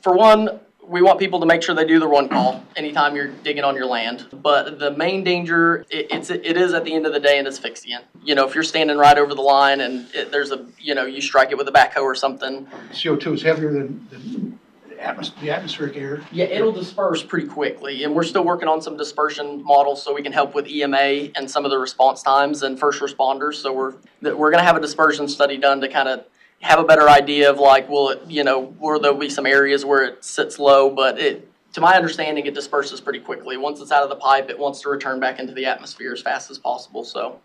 For one, we want people to make sure they do the run call anytime you're digging on your land. But the main danger, it is at the end of the day an asphyxiant. If you're standing right over the line and you strike it with a backhoe or something. CO2 is heavier than the atmospheric air. Yeah, it'll disperse pretty quickly. And we're still working on some dispersion models so we can help with EMA and some of the response times and first responders. So we're going to have a dispersion study done to kind of have a better idea of where there'll be some areas where it sits low, but to my understanding, it disperses pretty quickly. Once it's out of the pipe, it wants to return back into the atmosphere as fast as possible. So